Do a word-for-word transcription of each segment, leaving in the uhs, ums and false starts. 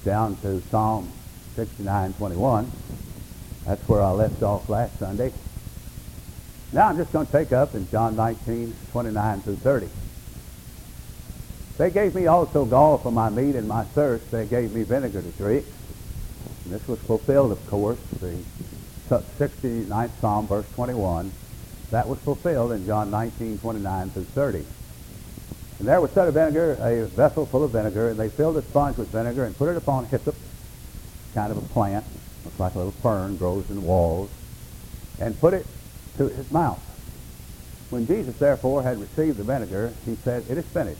down to Psalm sixty-nine twenty-one. That's where I left off last Sunday. Now I'm just going to take up in John nineteen twenty-nine through thirty. They gave me also gall for my meat and my thirst. They gave me vinegar to drink. And this was fulfilled, of course, the sixty-ninth Psalm, verse twenty-one. That was fulfilled in John nineteen twenty-nine through thirty. And there was set of vinegar, a vessel full of vinegar, and they filled a sponge with vinegar and put it upon hyssop, kind of a plant, looks like a little fern, grows in walls, and put it to his mouth. When Jesus, therefore, had received the vinegar, he said, "It is finished."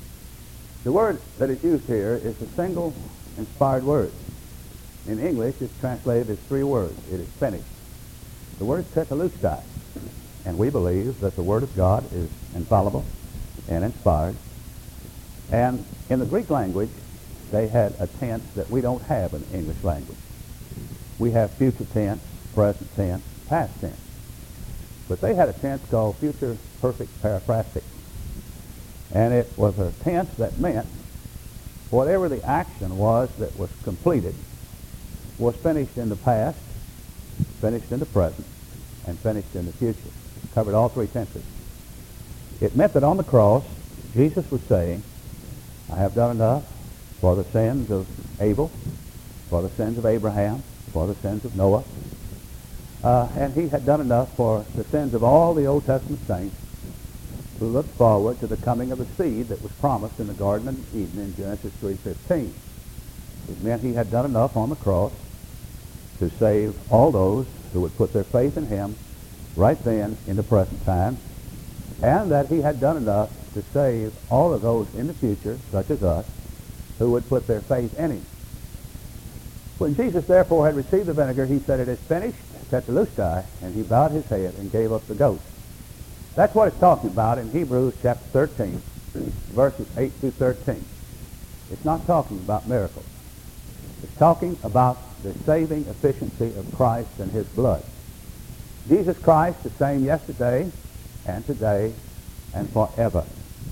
The word that is used here is a single inspired word. In English, it's translated as three words. It is finished. The word is tetelestai, and we believe that the Word of God is infallible and inspired. And in the Greek language, they had a tense that we don't have in the English language. We have future tense, present tense, past tense. But they had a tense called future perfect paraphrastic. And it was a tense that meant whatever the action was that was completed was finished in the past, finished in the present, and finished in the future. It covered all three tenses. It meant that on the cross, Jesus was saying, "I have done enough for the sins of Abel, for the sins of Abraham, for the sins of Noah." Uh, and he had done enough for the sins of all the Old Testament saints who looked forward to the coming of the seed that was promised in the Garden of Eden in Genesis three fifteen. It meant he had done enough on the cross to save all those who would put their faith in him right then in the present time, and that he had done enough to save all of those in the future, such as us, who would put their faith in him. When Jesus therefore had received the vinegar, he said, "It is finished," tetelestai, and he bowed his head and gave up the ghost. That's what it's talking about in Hebrews chapter thirteen, verses eight through thirteen. It's not talking about miracles. It's talking about the saving efficiency of Christ and his blood. Jesus Christ, the same yesterday and today and forever.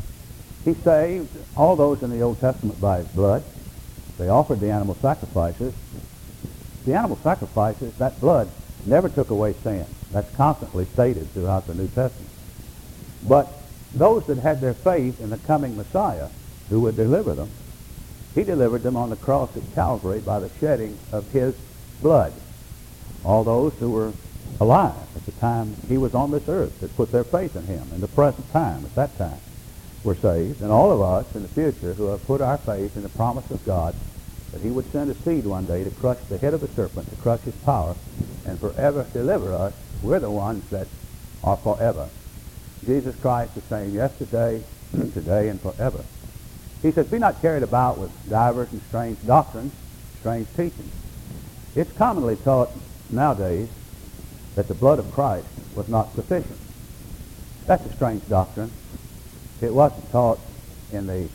He saved all those in the Old Testament by his blood. They offered the animal sacrifices. The animal sacrifices, that blood never took away sin. That's constantly stated throughout the New Testament. But those that had their faith in the coming Messiah who would deliver them, he delivered them on the cross at Calvary by the shedding of his blood. All those who were alive at the time he was on this earth that put their faith in him in the present time, at that time, were saved. And all of us in the future who have put our faith in the promise of God that he would send a seed one day to crush the head of the serpent, to crush his power, and forever deliver us, we're the ones that are forever. Jesus Christ the same yesterday, today, and forever. He says, "Be not carried about with divers and strange doctrines, strange teachings." It's commonly taught nowadays that the blood of Christ was not sufficient. That's a strange doctrine. It wasn't taught in the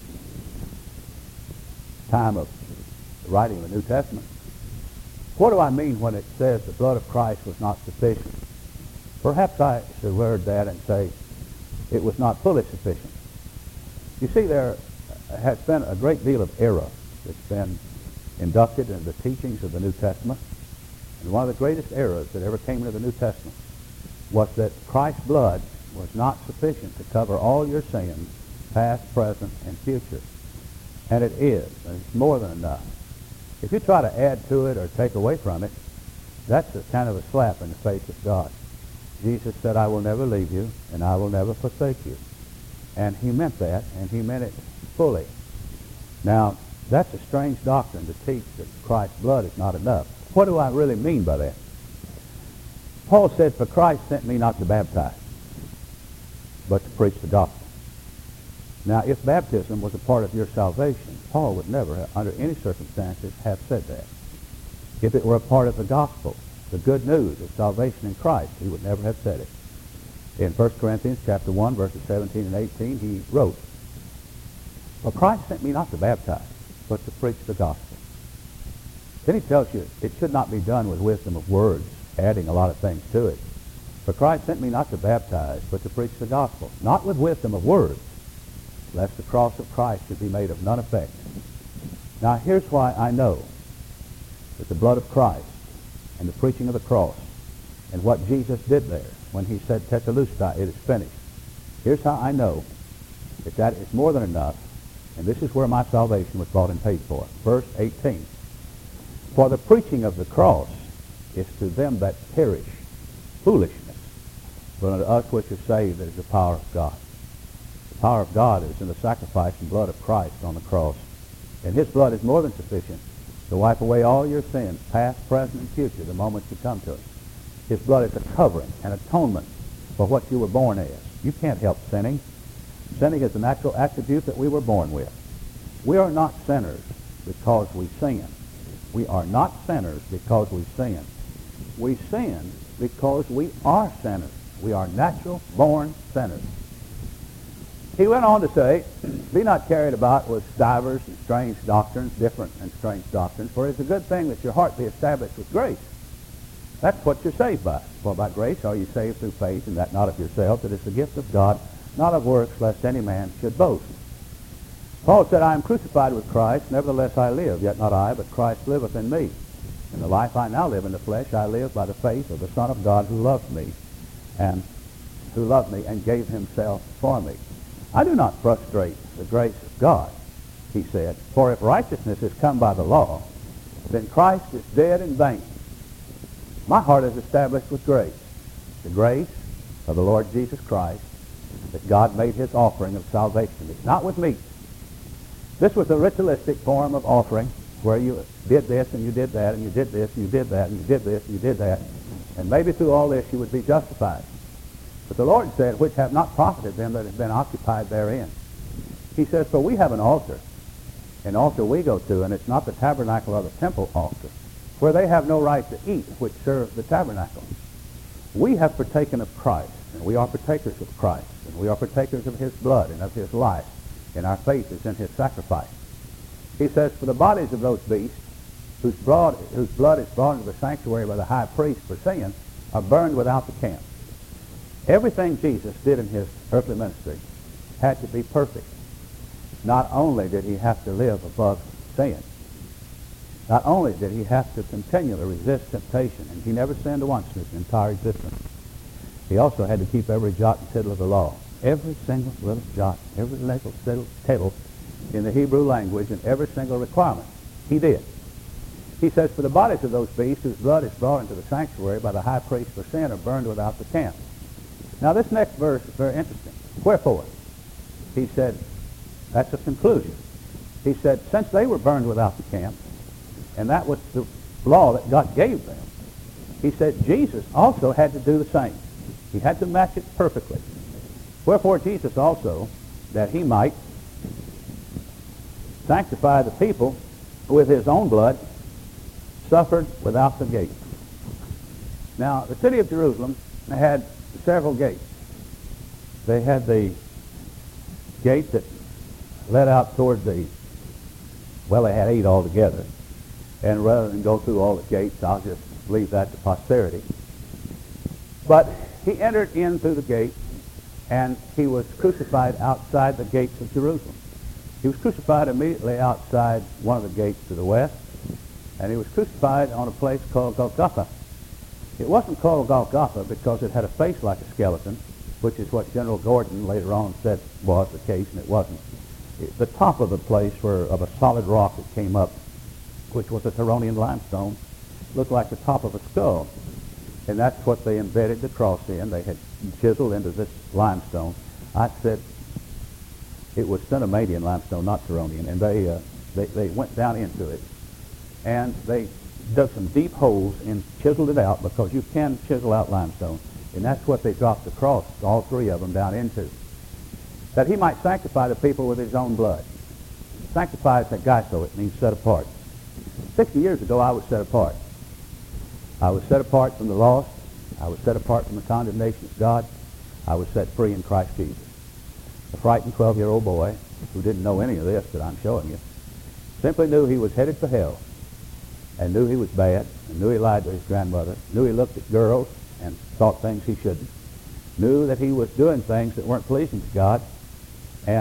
time of the writing of the New Testament. What do I mean when it says the blood of Christ was not sufficient? Perhaps I should word that and say it was not fully sufficient. You see, there has been a great deal of error that's been inducted in the teachings of the New Testament. And one of the greatest errors that ever came into the New Testament was that Christ's blood was not sufficient to cover all your sins, past, present, and future. And it is, and it's more than enough. If you try to add to it or take away from it, that's a kind of a slap in the face of God. Jesus said, "I will never leave you, and I will never forsake you." And he meant that, and he meant it fully. Now, that's a strange doctrine to teach that Christ's blood is not enough. What do I really mean by that? Paul said, "For Christ sent me not to baptize, but to preach the gospel." Now, if baptism was a part of your salvation, Paul would never, under any circumstances, have said that. If it were a part of the gospel, the good news of salvation in Christ, he would never have said it. In First Corinthians chapter one, verses seventeen and eighteen, he wrote, "For Christ sent me not to baptize, but to preach the gospel." Then he tells you it should not be done with wisdom of words, adding a lot of things to it. "For Christ sent me not to baptize, but to preach the gospel, not with wisdom of words, lest the cross of Christ should be made of none effect." Now here's why I know that the blood of Christ and the preaching of the cross and what Jesus did there when he said, Tetelestai, it is finished. Here's how I know that that is more than enough, and this is where my salvation was bought and paid for. Verse eighteen. For the preaching of the cross is to them that perish foolishness, but unto us which are saved it is the power of God. The power of God is in the sacrifice and blood of Christ on the cross. And his blood is more than sufficient to wipe away all your sins, past, present, and future, the moment you come to it. His blood is a covering, an atonement for what you were born as. You can't help sinning. Sinning is a natural attribute that we were born with. We are not sinners because we sin. We are not sinners because we sin. We sin because we are sinners. We are natural born sinners. He went on to say, be not carried about with divers and strange doctrines, different and strange doctrines, for it is a good thing that your heart be established with grace. That's what you're saved by. For by grace are you saved through faith, and that not of yourselves, it is the gift of God, not of works, lest any man should boast. Paul said, I am crucified with Christ, nevertheless I live, yet not I, but Christ liveth in me. In the life I now live in the flesh, I live by the faith of the Son of God who loved me, and who loved me and gave himself for me. I do not frustrate the grace of God, he said, for if righteousness is come by the law, then Christ is dead in vain. My heart is established with grace, the grace of the Lord Jesus Christ, that God made his offering of salvation to me, not with meat. This was a ritualistic form of offering where you did this and you did that and you did this and you did that and you did this and you did that, and maybe through all this you would be justified. But the Lord said, which have not profited them that have been occupied therein. He says, for we have an altar, an altar we go to, and it's not the tabernacle or the temple altar, where they have no right to eat, which serve the tabernacle. We have partaken of Christ, and we are partakers of Christ, and we are partakers of his blood and of his life, and our faith is in his sacrifice. He says, for the bodies of those beasts, whose blood, whose blood is brought into the sanctuary by the high priest for sin, are burned without the camp. Everything Jesus did in his earthly ministry had to be perfect. Not only did he have to live above sin, not only did he have to continually resist temptation, and he never sinned once in his entire existence, he also had to keep every jot and tittle of the law. Every single little jot, every little tittle in the Hebrew language, and every single requirement. He did. He says, for the bodies of those beasts whose blood is brought into the sanctuary by the high priest for sin are burned without the camp. Now this next verse is very interesting. Wherefore? He said, that's a conclusion. He said, since they were burned without the camp, and that was the law that God gave them, he said Jesus also had to do the same. He had to match it perfectly. Wherefore Jesus also, that he might sanctify the people with his own blood, suffered without the gate. Now, the city of Jerusalem had several gates. They had the gate that led out toward the, well, they had eight altogether. And rather than go through all the gates, I'll just leave that to posterity. But he entered in through the gate, and he was crucified outside the gates of Jerusalem. He was crucified immediately outside one of the gates to the west, and he was crucified on a place called Golgotha. It wasn't called Golgotha because it had a face like a skeleton, which is what General Gordon later on said was the case, and it wasn't. It, the top of the place were of a solid rock that came up, which was a Turonian limestone, looked like the top of a skull. And that's what they embedded the cross in. They had chiseled into this limestone. I said it was Cenomanian limestone, not Turonian, and they, uh, they, they went down into it. And they dug some deep holes and chiseled it out, because you can chisel out limestone. And that's what they dropped the cross, all three of them, down into. That he might sanctify the people with his own blood. Sanctify is agaiso, it means set apart. Sixty years ago, I was set apart. I was set apart from the lost. I was set apart from the condemnation of God. I was set free in Christ Jesus. A frightened twelve-year-old boy who didn't know any of this that I'm showing you simply knew he was headed for hell, and knew he was bad, and knew he lied to his grandmother, knew he looked at girls and thought things he shouldn't, knew that he was doing things that weren't pleasing to God, and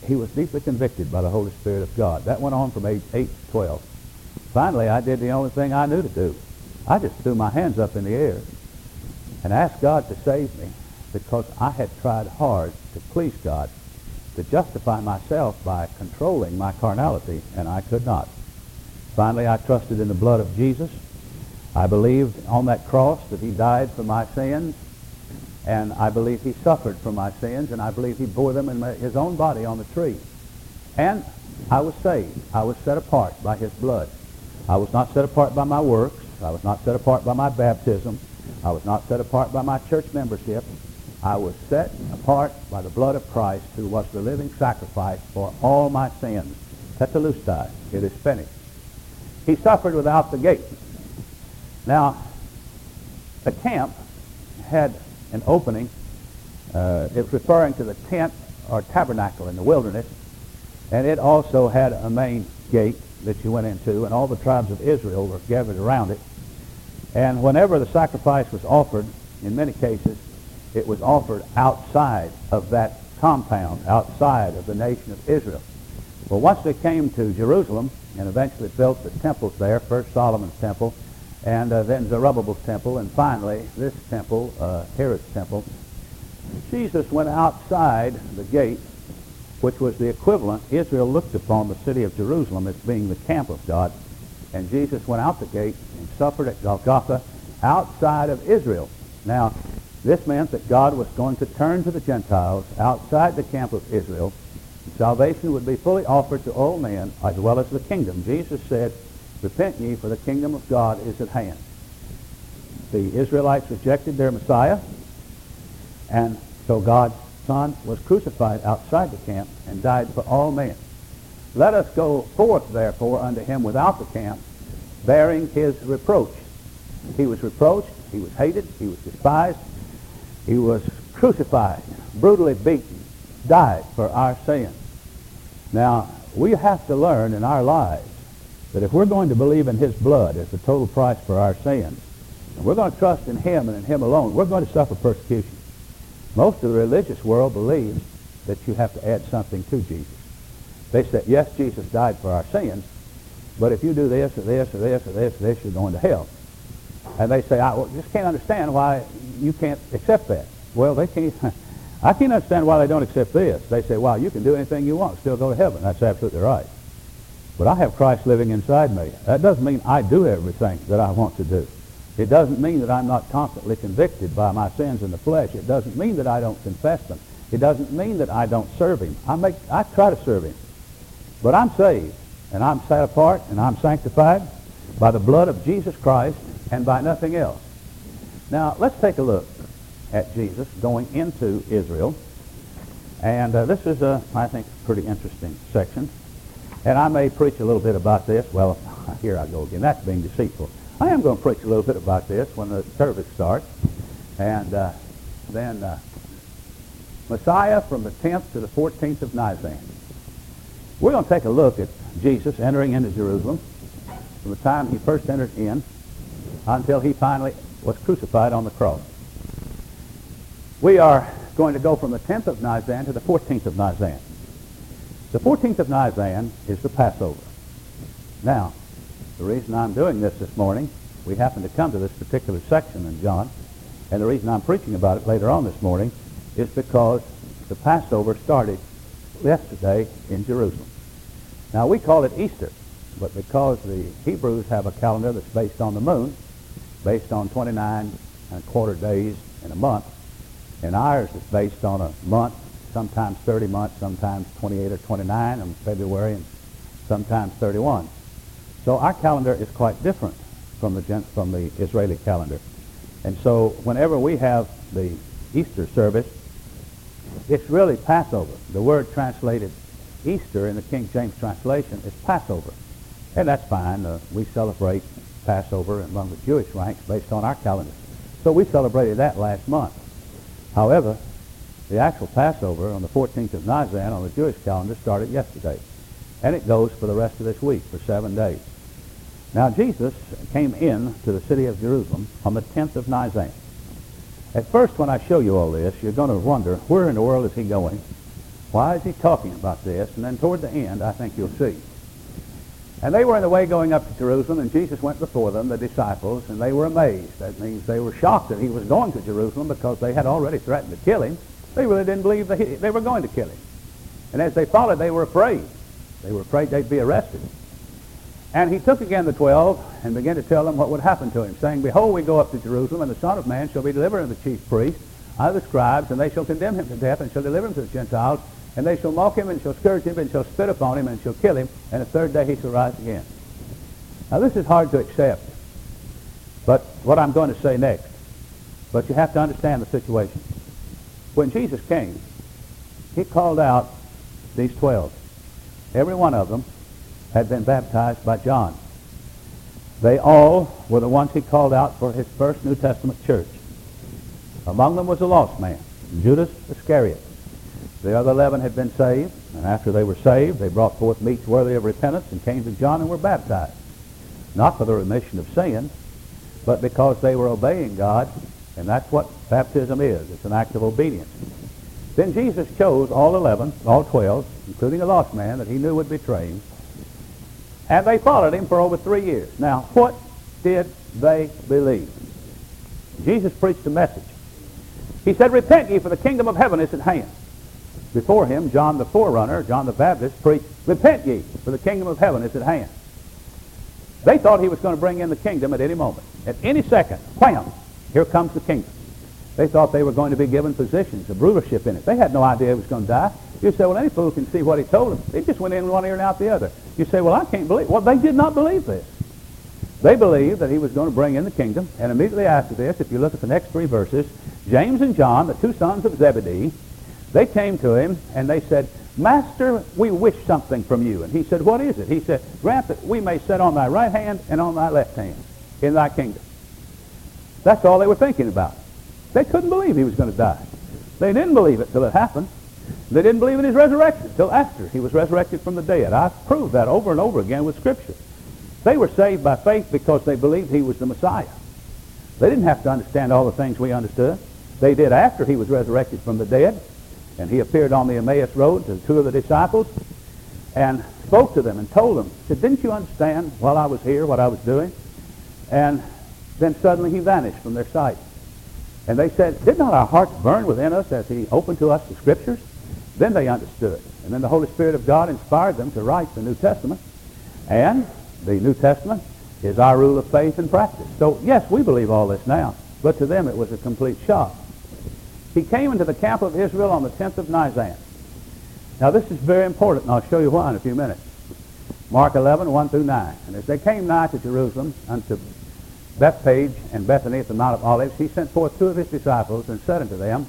he was deeply convicted by the Holy Spirit of God. That went on from age eight to twelve. Finally, I did the only thing I knew to do. I just threw my hands up in the air and asked God to save me, because I had tried hard to please God, to justify myself by controlling my carnality, and I could not. Finally, I trusted in the blood of Jesus. I believed on that cross that he died for my sins, and I believe he suffered for my sins, and I believe he bore them in my, his own body on the tree. And I was saved. I was set apart by his blood. I was not set apart by my works. I was not set apart by my baptism. I was not set apart by my church membership. I was set apart by the blood of Christ, who was the living sacrifice for all my sins. Tetelestai, it is finished. He suffered without the gate. Now, the camp had an opening. Uh, it was referring to the tent or tabernacle in the wilderness, and it also had a main gate that you went into, and all the tribes of Israel were gathered around it. And whenever the sacrifice was offered, in many cases, it was offered outside of that compound, outside of the nation of Israel. Well, once they came to Jerusalem and eventually built the temples there, first Solomon's temple, and uh, then Zerubbabel's temple, and finally this temple, uh, Herod's temple, Jesus went outside the gate, which was the equivalent. Israel looked upon the city of Jerusalem as being the camp of God, and Jesus went out the gate and suffered at Golgotha outside of Israel. Now, this meant that God was going to turn to the Gentiles outside the camp of Israel. Salvation would be fully offered to all men as well as the kingdom. Jesus said, "Repent ye, for the kingdom of God is at hand." The Israelites rejected their Messiah, and so God's Son was crucified outside the camp and died for all men. Let us go forth, therefore, unto him without the camp, bearing his reproach. He was reproached, he was hated, he was despised, he was crucified, brutally beaten, died for our sins. Now, we have to learn in our lives that if we're going to believe in his blood as the total price for our sins, and we're going to trust in him and in him alone, we're going to suffer persecution. Most of the religious world believes that you have to add something to Jesus. They say, yes, Jesus died for our sins, but if you do this or this or this or this or this, you're going to hell. And they say, I well, just can't understand why you can't accept that. Well, they can't. I can't understand why they don't accept this. They say, well, you can do anything you want, still go to heaven. That's absolutely right. But I have Christ living inside me. That doesn't mean I do everything that I want to do. It doesn't mean that I'm not constantly convicted by my sins in the flesh. It doesn't mean that I don't confess them. It doesn't mean that I don't serve him. I make, I try to serve him. But I'm saved, and I'm set apart, and I'm sanctified by the blood of Jesus Christ and by nothing else. Now, let's take a look at Jesus going into Israel. And uh, this is, a, I think, a pretty interesting section. And I may preach a little bit about this. Well, here I go again. That's being deceitful. I am going to preach a little bit about this when the service starts. And uh, then uh, Messiah from the tenth to the fourteenth of Nisan. We're going to take a look at Jesus entering into Jerusalem from the time he first entered in until he finally was crucified on the cross. We are going to go from the tenth of Nisan to the fourteenth of Nisan. The fourteenth of Nisan is the Passover. Now, the reason I'm doing this this morning, we happen to come to this particular section in John, and the reason I'm preaching about it later on this morning is because the Passover started yesterday in Jerusalem. Now, we call it Easter, but because the Hebrews have a calendar that's based on the moon, based on twenty-nine and a quarter days in a month, and ours is based on a month, sometimes thirty months, sometimes twenty-eight or twenty-nine in February, and sometimes thirty-one. So our calendar is quite different from the, from the Israeli calendar. And so whenever we have the Easter service, it's really Passover. The word translated Easter in the King James translation is Passover. And that's fine. Uh, we celebrate Passover among the Jewish ranks based on our calendar. So we celebrated that last month. However, the actual Passover on the fourteenth of Nisan on the Jewish calendar started yesterday. And it goes for the rest of this week, for seven days. Now, Jesus came in to the city of Jerusalem on the tenth of Nisan. At first, when I show you all this, you're going to wonder, where in the world is he going? Why is he talking about this? And then toward the end, I think you'll see. And they were in the way going up to Jerusalem, and Jesus went before them, the disciples, and they were amazed. That means they were shocked that he was going to Jerusalem because they had already threatened to kill him. They really didn't believe that he, they were going to kill him. And as they followed, they were afraid. They were afraid they'd be arrested. And he took again the twelve and began to tell them what would happen to him, saying, Behold, we go up to Jerusalem, and the Son of Man shall be delivered unto the chief priests, unto the scribes, and they shall condemn him to death, and shall deliver him to the Gentiles, and they shall mock him, and shall scourge him, and shall spit upon him, and shall kill him, and the third day he shall rise again. Now this is hard to accept, but what I'm going to say next. But you have to understand the situation. When Jesus came, he called out these twelve. Every one of them had been baptized by John. They all were the ones he called out for his first New Testament church. Among them was a lost man, Judas Iscariot. The other eleven had been saved, and after they were saved, they brought forth meats worthy of repentance and came to John and were baptized. Not for the remission of sins, but because they were obeying God, and that's what baptism is. It's an act of obedience. Then Jesus chose all eleven, all twelve, including a lost man that he knew would betray him, and they followed him for over three years. Now, what did they believe? Jesus preached a message. He said, Repent ye, for the kingdom of heaven is at hand. Before him, John the forerunner, John the Baptist, preached, Repent ye, for the kingdom of heaven is at hand. They thought he was going to bring in the kingdom at any moment. At any second, wham, here comes the kingdom. They thought they were going to be given positions of rulership in it. They had no idea he was going to die. You say, well, any fool can see what he told them. They just went in one ear and out the other. You say, well, I can't believe it. Well, they did not believe this. They believed that he was going to bring in the kingdom, and immediately after this, if you look at the next three verses, James and John, the two sons of Zebedee, they came to him, and they said, Master, we wish something from you. And he said, what is it? He said, Grant that we may sit on thy right hand and on thy left hand in thy kingdom. That's all they were thinking about. They couldn't believe he was going to die. They didn't believe it till it happened. They didn't believe in his resurrection till after he was resurrected from the dead. I've proved that over and over again with Scripture. They were saved by faith because they believed he was the Messiah. They didn't have to understand all the things we understood. They did after he was resurrected from the dead, and he appeared on the Emmaus Road to two of the disciples and spoke to them and told them, said, didn't you understand while I was here what I was doing? And then suddenly he vanished from their sight. And they said, did not our hearts burn within us as he opened to us the Scriptures? Then they understood. And then the Holy Spirit of God inspired them to write the New Testament. And the New Testament is our rule of faith and practice. So, yes, we believe all this now, but to them it was a complete shock. He came into the camp of Israel on the tenth of Nisan. Now, this is very important, and I'll show you why in a few minutes. Mark eleven, one through nine. And as they came nigh to Jerusalem, unto Bethphage and Bethany at the Mount of Olives, he sent forth two of his disciples and said unto them,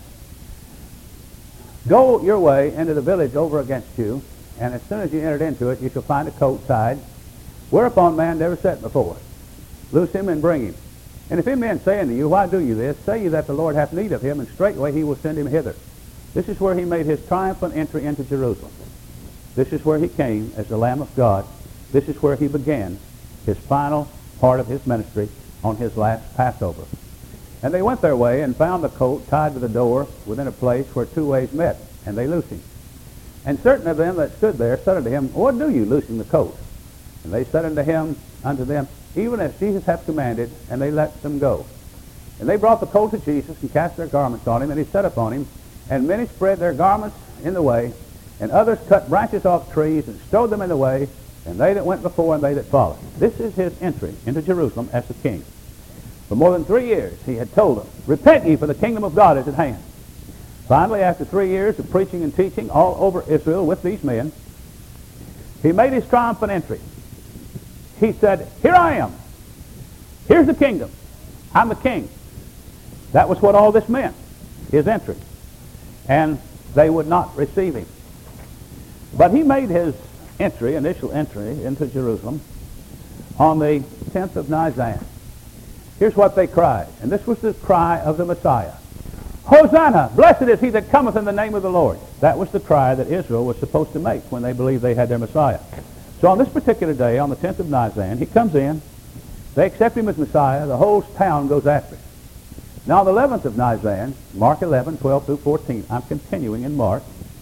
Go your way into the village over against you, and as soon as you entered into it, you shall find a colt tied, whereupon man never sat before. Loose him and bring him. And if any man say unto you, Why do you this? Say ye that the Lord hath need of him, and straightway he will send him hither. This is where he made his triumphant entry into Jerusalem. This is where he came as the Lamb of God. This is where he began his final part of his ministry on his last Passover. And they went their way and found the colt tied to the door within a place where two ways met, and they loosed him. And certain of them that stood there said unto him, What do you, loosing the colt? And they said unto him, unto them, Even as Jesus hath commanded, and they let them go. And they brought the colt to Jesus, and cast their garments on him, and he sat upon him. And many spread their garments in the way, and others cut branches off trees, and strewed them in the way, and they that went before and they that followed. This is his entry into Jerusalem as the king. For more than three years he had told them, Repent ye, for the kingdom of God is at hand. Finally, after three years of preaching and teaching all over Israel with these men, he made his triumphant entry. He said, Here I am. Here's the kingdom. I'm the king. That was what all this meant, his entry. And they would not receive him. But he made his entry, initial entry into Jerusalem on the tenth of Nisan. Here's what they cried, and this was the cry of the Messiah. Hosanna! Blessed is he that cometh in the name of the Lord. That was the cry that Israel was supposed to make when they believed they had their Messiah. So on this particular day, on the tenth of Nisan, he comes in, they accept him as Messiah, the whole town goes after him. Now on the eleventh of Nisan, Mark eleven, twelve through fourteen, I'm continuing in Mark,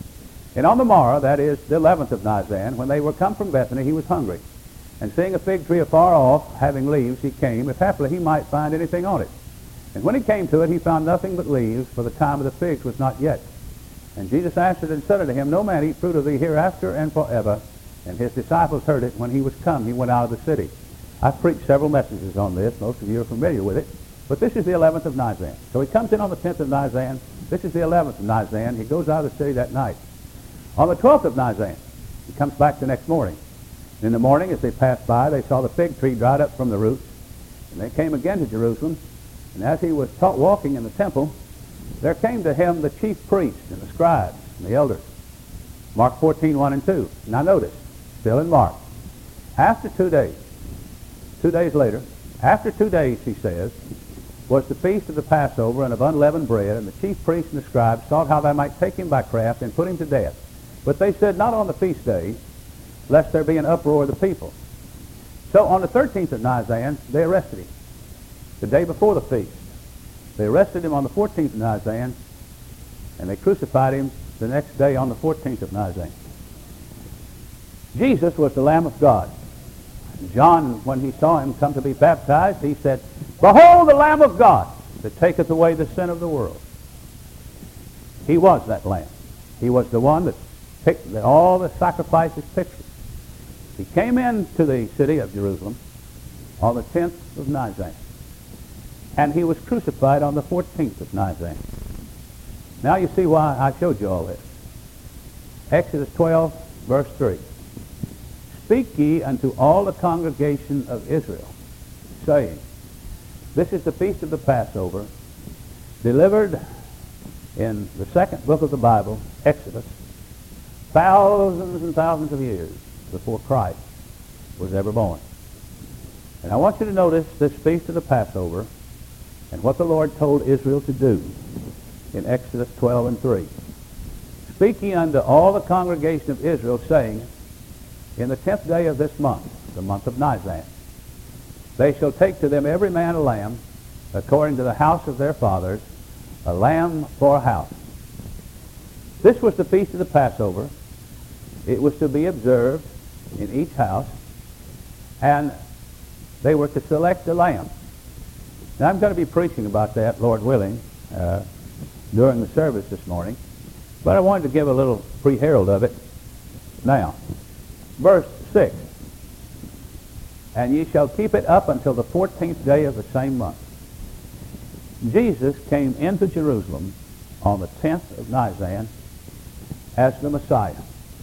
And on the morrow, that is the eleventh of Nisan, when they were come from Bethany, he was hungry. And seeing a fig tree afar off, having leaves, he came, if haply he might find anything on it. And when he came to it, he found nothing but leaves, for the time of the figs was not yet. And Jesus answered and said unto him, No man eat fruit of thee hereafter and forever. And his disciples heard it. When he was come, he went out of the city. I've preached several messages on this. Most of you are familiar with it. But this is the eleventh of Nisan. So he comes in on the tenth of Nisan. This is the eleventh of Nisan. He goes out of the city that night. On the twelfth of Nisan, he comes back the next morning. In the morning, as they passed by, they saw the fig tree dried up from the roots. And they came again to Jerusalem. And as he was taught walking in the temple, there came to him the chief priests and the scribes and the elders. Mark fourteen, one and two. Now notice, still in Mark. After two days, two days later, after two days, he says, was the feast of the Passover and of unleavened bread, and the chief priests and the scribes sought how they might take him by craft and put him to death. But they said, not on the feast day, lest there be an uproar of the people. So on the thirteenth of Nisan, they arrested him, the day before the feast. They arrested him on the fourteenth of Nisan, and they crucified him the next day on the fourteenth of Nisan. Jesus was the Lamb of God. John, when he saw him come to be baptized, he said, Behold the Lamb of God that taketh away the sin of the world. He was that Lamb. He was the one that picked that all the sacrifices pictured. He came into the city of Jerusalem on the tenth of Nisan, and he was crucified on the fourteenth of Nisan. Now you see why I showed you all this. Exodus twelve, verse three. Speak ye unto all the congregation of Israel, saying, This is the feast of the Passover, delivered in the second book of the Bible, Exodus, thousands and thousands of years before Christ was ever born. And I want you to notice this feast of the Passover and what the Lord told Israel to do in Exodus twelve and three. Speak ye unto all the congregation of Israel, saying, In the tenth day of this month, the month of Nisan, they shall take to them every man a lamb, according to the house of their fathers, a lamb for a house. This was the feast of the Passover. It was to be observed in each house, and they were to select a lamb. Now, I'm going to be preaching about that, Lord willing, uh, during the service this morning, but I wanted to give a little pre-herald of it now. Verse six, And ye shall keep it up until the fourteenth day of the same month. Jesus came into Jerusalem on the tenth of Nisan as the Messiah.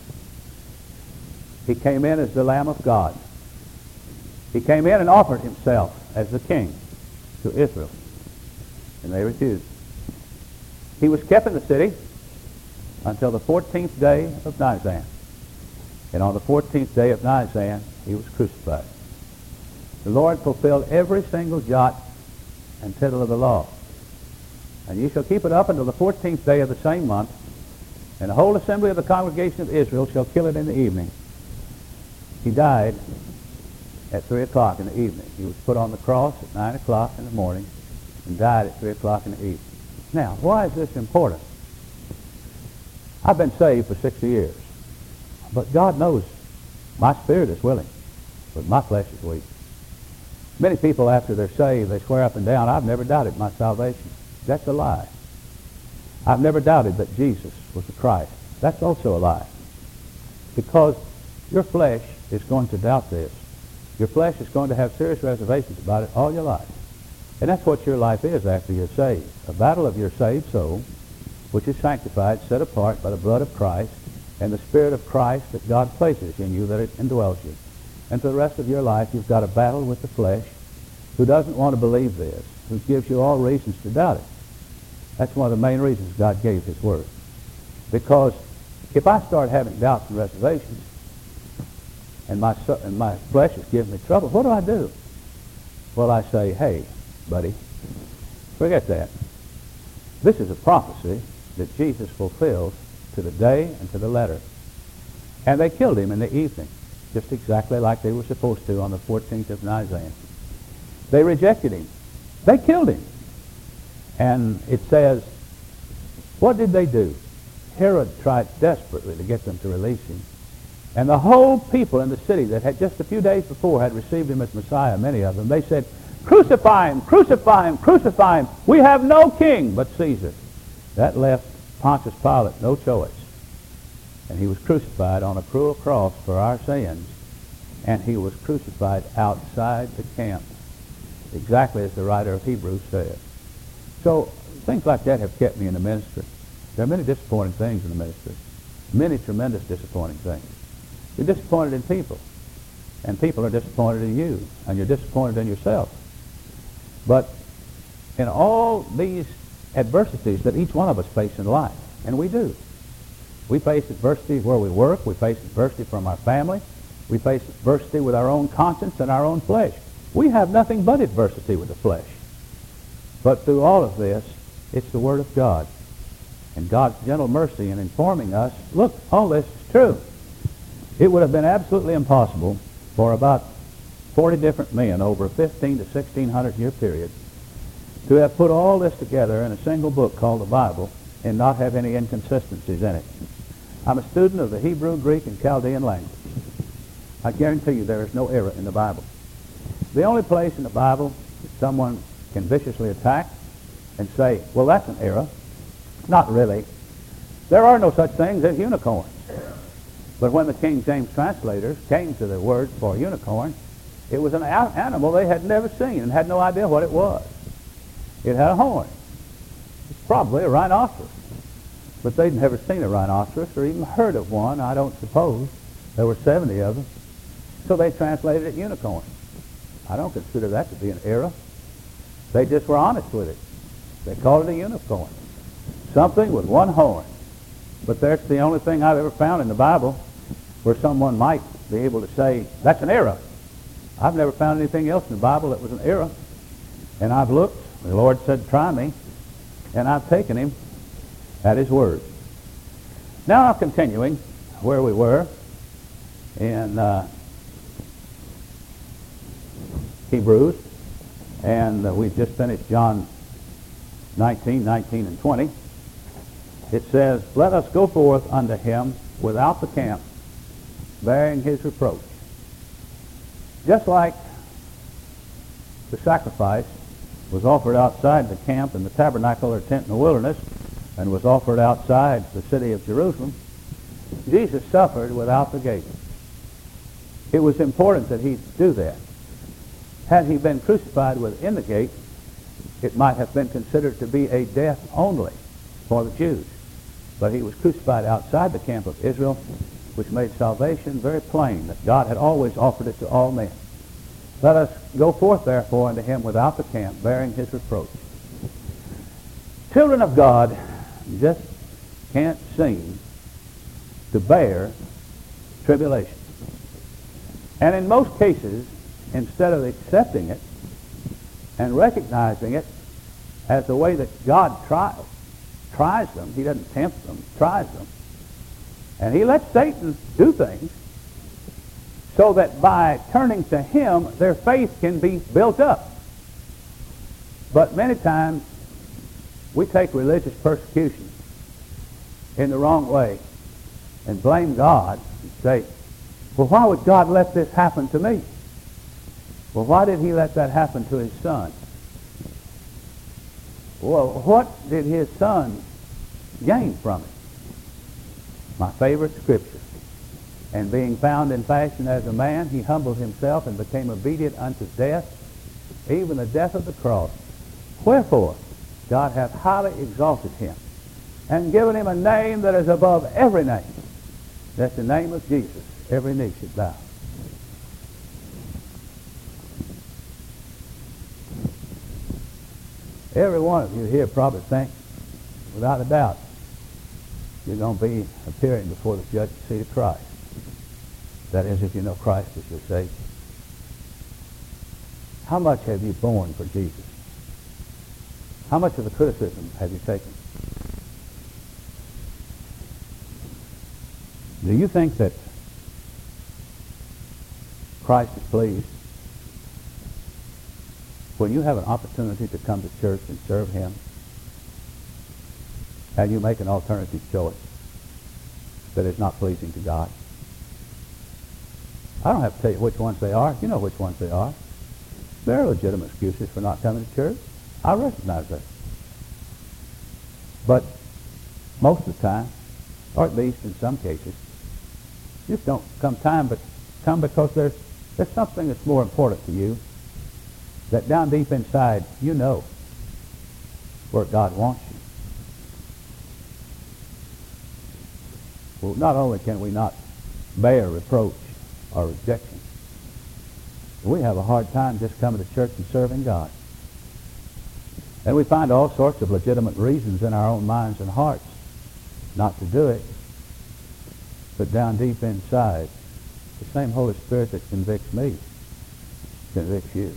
He came in as the Lamb of God. He came in and offered himself as the king to Israel, and they refused. He was kept in the city until the fourteenth day of Nisan. And on the fourteenth day of Nisan, he was crucified. The Lord fulfilled every single jot and tittle of the law. And ye shall keep it up until the fourteenth day of the same month, and the whole assembly of the congregation of Israel shall kill it in the evening. He died at three o'clock in the evening. He was put on the cross at nine o'clock in the morning and died at three o'clock in the evening. Now, why is this important? I've been saved for sixty years. But God knows my spirit is willing, but my flesh is weak. Many people, after they're saved, they swear up and down, I've never doubted my salvation. That's a lie. I've never doubted that Jesus was the Christ. That's also a lie. Because your flesh is going to doubt this. Your flesh is going to have serious reservations about it all your life. And that's what your life is after you're saved. A battle of your saved soul, which is sanctified, set apart by the blood of Christ, and the Spirit of Christ that God places in you, that it indwells you. And for the rest of your life, you've got a battle with the flesh, who doesn't want to believe this, who gives you all reasons to doubt it. That's one of the main reasons God gave his word. Because if I start having doubts and reservations, and my, and my flesh is giving me trouble, what do I do? Well, I say, hey, buddy, forget that. This is a prophecy that Jesus fulfills to the day and to the letter. And they killed him in the evening, just exactly like they were supposed to on the fourteenth of Nisan. They rejected him. They killed him. And it says, what did they do? Herod tried desperately to get them to release him. And the whole people in the city that had just a few days before had received him as Messiah, many of them, they said, "Crucify him, crucify him, crucify him. We have no king but Caesar." That left Pontius Pilate no choice. And he was crucified on a cruel cross for our sins. And he was crucified outside the camp, exactly as the writer of Hebrews said. So things like that have kept me in the ministry. There are many disappointing things in the ministry. Many tremendous disappointing things. You're disappointed in people. And people are disappointed in you. And you're disappointed in yourself. But in all these adversities that each one of us face in life, and we do, we face adversity where we work. We face adversity from our family. We face adversity with our own conscience and our own flesh. We have nothing but adversity with the flesh. But through all of this, it's the Word of God and God's gentle mercy in informing us, look, all this is true. It would have been absolutely impossible for about forty different men over a fifteen to sixteen hundred year period to have put all this together in a single book called the Bible and not have any inconsistencies in it. I'm a student of the Hebrew, Greek, and Chaldean language. I guarantee you there is no error in the Bible. The only place in the Bible that someone can viciously attack and say, well, that's an error. Not really. There are no such things as unicorns. But when the King James translators came to the word for unicorn, it was an a- animal they had never seen and had no idea what it was. It had a horn. It's probably a rhinoceros. But they'd never seen a rhinoceros or even heard of one, I don't suppose. There were seventy of them. So they translated it unicorn. I don't consider that to be an error. They just were honest with it. They called it a unicorn. Something with one horn. But that's the only thing I've ever found in the Bible where someone might be able to say, that's an error. I've never found anything else in the Bible that was an error. And I've looked. The Lord said, try me. And I've taken him at his word. Now continuing where we were in uh, Hebrews, and uh, we've just finished John nineteen, nineteen and twenty. It says, let us go forth unto him without the camp, bearing his reproach. Just like the sacrifice was offered outside the camp in the tabernacle or tent in the wilderness and was offered outside the city of Jerusalem, Jesus suffered without the gate. It was important that he do that. Had he been crucified within the gate, it might have been considered to be a death only for the Jews. But he was crucified outside the camp of Israel, which made salvation very plain, that God had always offered it to all men. Let us go forth, therefore, unto him without the camp, bearing his reproach. Children of God just can't seem to bear tribulation. And in most cases, instead of accepting it and recognizing it as the way that God tries, tries them, he doesn't tempt them, tries them. And he lets Satan do things so that by turning to him, their faith can be built up. But many times, we take religious persecution in the wrong way and blame God and say, well, why would God let this happen to me? Well, why did he let that happen to his son? Well, what did his son gain from it? My favorite scripture. And being found in fashion as a man, he humbled himself and became obedient unto death, even the death of the cross. Wherefore, God hath highly exalted him and given him a name that is above every name, that the name of Jesus every knee should bow. Every one of you here probably think, without a doubt, you're going to be appearing before the judgment seat of Christ. That is, if you know Christ as your Savior. How much have you borne for Jesus? How much of the criticism have you taken? Do you think that Christ is pleased when you have an opportunity to come to church and serve him and you make an alternative choice? that is not pleasing to God. I don't have to tell you which ones they are. You know which ones they are. There are legitimate excuses for not coming to church. I recognize that. But most of the time, or at least in some cases, you just don't come time, but come because there's, there's something that's more important to you, that down deep inside you know where God wants you. Well, not only can we not bear reproach or rejection, we have a hard time just coming to church and serving God. And we find all sorts of legitimate reasons in our own minds and hearts not to do it. But down deep inside, the same Holy Spirit that convicts me convicts you.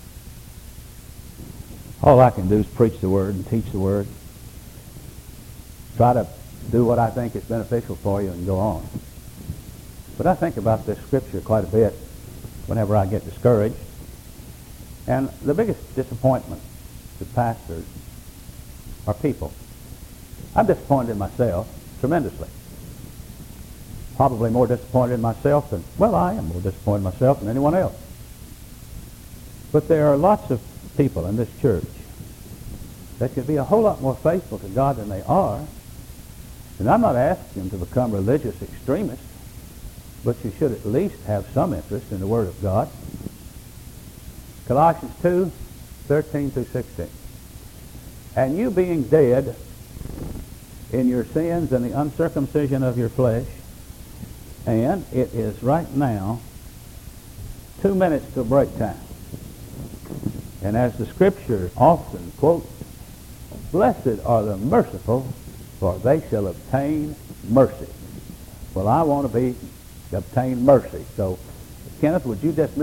All I can do is preach the Word and teach the Word. Try to do what I think is beneficial for you and go on. But I think about this Scripture quite a bit whenever I get discouraged. And the biggest disappointment to pastors are people. I'm disappointed in myself tremendously. Probably more disappointed in myself than, well, I am more disappointed in myself than anyone else. But there are lots of people in this church that could be a whole lot more faithful to God than they are. And I'm not asking them to become religious extremists, but you should at least have some interest in the Word of God. Colossians two, thirteen through sixteen. And you being dead in your sins and the uncircumcision of your flesh, and it is right now two minutes till break time. And as the Scripture often quotes, blessed are the merciful, for they shall obtain mercy. Well, I want to be obtain mercy. So, Kenneth, would you just